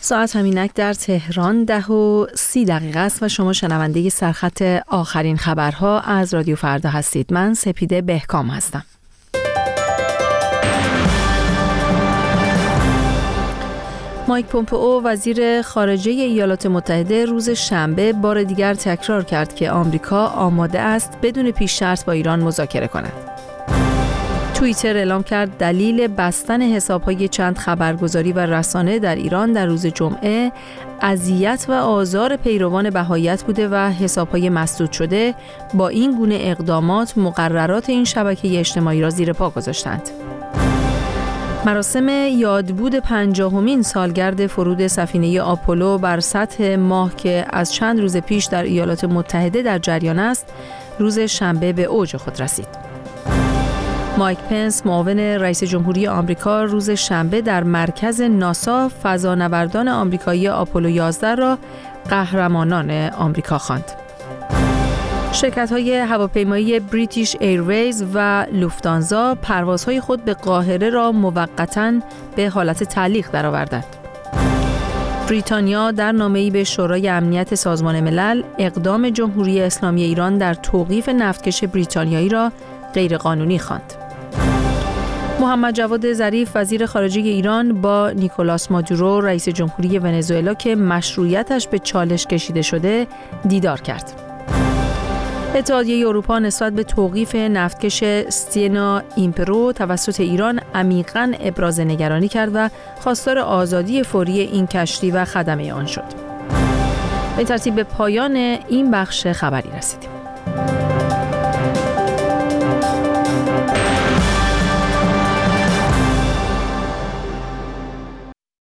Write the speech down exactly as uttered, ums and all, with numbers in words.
ساعت همینک در تهران ده و سی دقیقه است و شما شنونده سرخط آخرین خبرها از رادیو فردا هستید. من سپیده بهکام هستم. مایک پومپئو وزیر خارجه ایالات متحده روز شنبه بار دیگر تکرار کرد که آمریکا آماده است بدون پیش شرط با ایران مذاکره کند. توییتر اعلام کرد دلیل بستن حساب‌های چند خبرگزاری و رسانه در ایران در روز جمعه اذیت و آزار پیروان بهائیت بوده و حساب‌های مسدود شده با این گونه اقدامات مقررات این شبکه اجتماعی را زیر پا گذاشتند. مراسم یادبود پنجاهمین سالگرد فرود سفینه آپولو بر سطح ماه که از چند روز پیش در ایالات متحده در جریان است، روز شنبه به اوج خود رسید. مایک پنس معاون رئیس جمهوری آمریکا روز شنبه در مرکز ناسا فضانوردان آمریکایی آپولو یازده را قهرمانان آمریکا خواند. شرکت‌های هواپیمایی بریتیش ایرویز و لوفتانزا پروازهای خود به قاهره را موقتاً به حالت تعلیق درآوردند. بریتانیا در نامه‌ای به شورای امنیت سازمان ملل اقدام جمهوری اسلامی ایران در توقیف نفتکش بریتانیایی را غیرقانونی خواند. محمد جواد ظریف وزیر خارجه ایران با نیکولاس مادورو رئیس جمهوری ونزوئلا که مشروعیتش به چالش کشیده شده دیدار کرد. اتحادیه اروپا نسبت به توقیف نفتکش استینا ایمپرو توسط ایران عمیقاً ابراز نگرانی کرد و خواستار آزادی فوری این کشتی و خدمه آن شد. به ترتیب به پایان این بخش خبری رسیدیم.